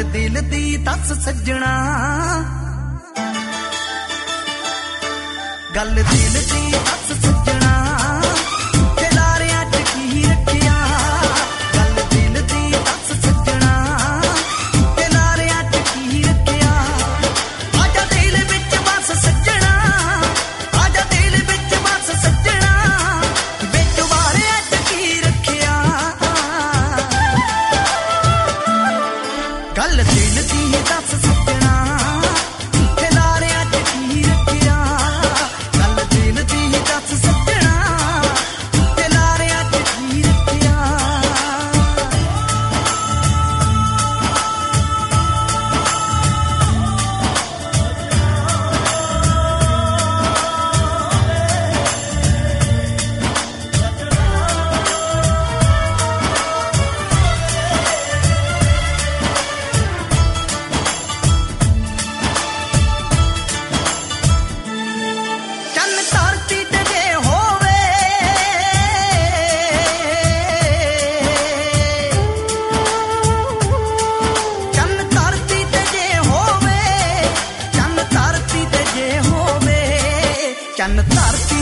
दिल दी दस सजना, गल दिल दी दस सजना, खिलारियां च की रखिया। गल दिल दी दस सजना, खिलारियां च की रखिया। आजा दिल विच बस सजना, आजा दिल विच बस सजना, विच वारियां च की रखिया। गल दिल दी दस सजना, खिलारियां च की रखिया। गल दिल दी दस सजना, खिलारियां च की रखिया। चन्न धरती ते जे होवे, चन्न धरती ते जे होवे, चन्न धरती ते जे होवे, चन्न धरती